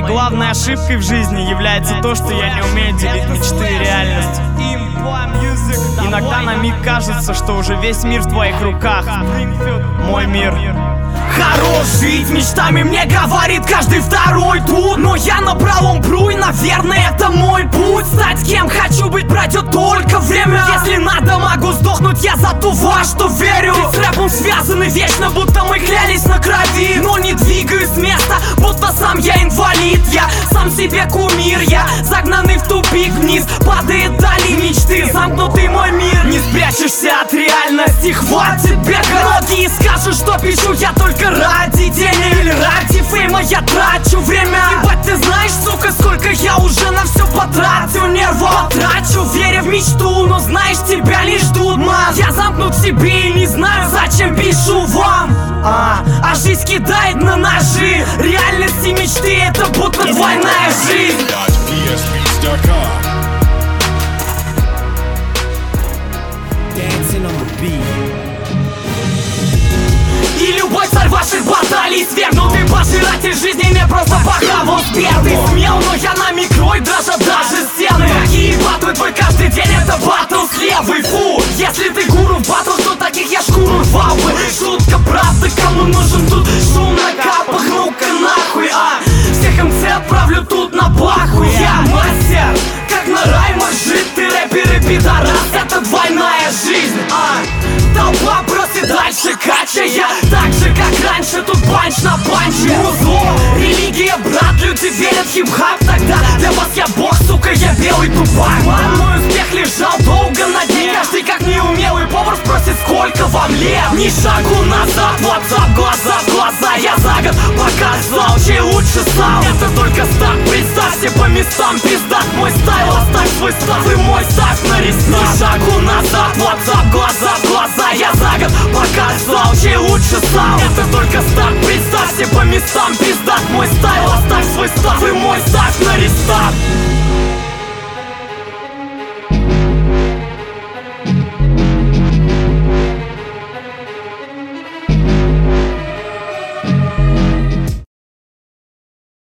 Моей главной ошибкой в жизни является то, что я не умею делить мечты и реальность. Иногда на миг кажется, что уже весь мир в твоих руках. Мой мир. Хорош жить мечтами, мне говорит каждый второй тут. Но я напролом пру, и, наверное, это мой путь. Стать кем хочу быть, пройдет только время. Если надо, могу сдохнуть, я за то во что верю. Ведь с рэпом связаны вечно, будто мы клялись на крови. Но не двигаюсь с места, будто сам я инвалид. Я сам себе кумир, я загнанный в тупик вниз. Падает дали мечты, замкнутый мой мир. Не спрячешься от реальности, хватит бегать. Многие скажут, что пишу я только ради денег или ради фейма я трачу время. Ебать, ты знаешь, сука, сколько я уже на все потратил нервов. Потрачу, веря в мечту, но знаешь, тебя лишь ждут, мам. Я замкнут в себе и не знаю, зачем пишу вам. А жизнь кидает на ножи. Реальность и мечты — это будто двойная жизнь. И любой царь ваших баталий свергнутый пожиратель жизни не просто пока вот первый смел. Но я на микро и дрожат даже стены. Такие батлы, твой каждый день это батл с левой. Фу, если ты гуру в батл, то таких я шкуру рвал бы. Шутка, правда, кому нужен тут шум на капах, ну-ка нахуй. Всех МЦ отправлю тут на пахуй. Я мастер, как на раймах жить. Ты рэпер и пидорас, это двойная жизнь. Толпа бросит дальше, качая. Так же, как раньше, тут панч на панче. Музло, религия, брат, люди верят в хип-хап. Тогда для вас я бог, сука, я белый тупак. Мой успех лежал долго на дне. Каждый как неумелый повар спросит, сколько вам лет. Ни шагу назад, WhatsApp, глаза в глаза. Я за год показал, чей лучше стал. Это только старт, представьте по местам. Пиздат мой стайл, оставь свой став и мой став на рестарт. Ни шагу назад, WhatsApp, глаза в глаза. Я за год показал, чей лучше стал. Это только старт, представьте по местам. Пиздат мой стайл, оставь свой став и мой став на рестарт.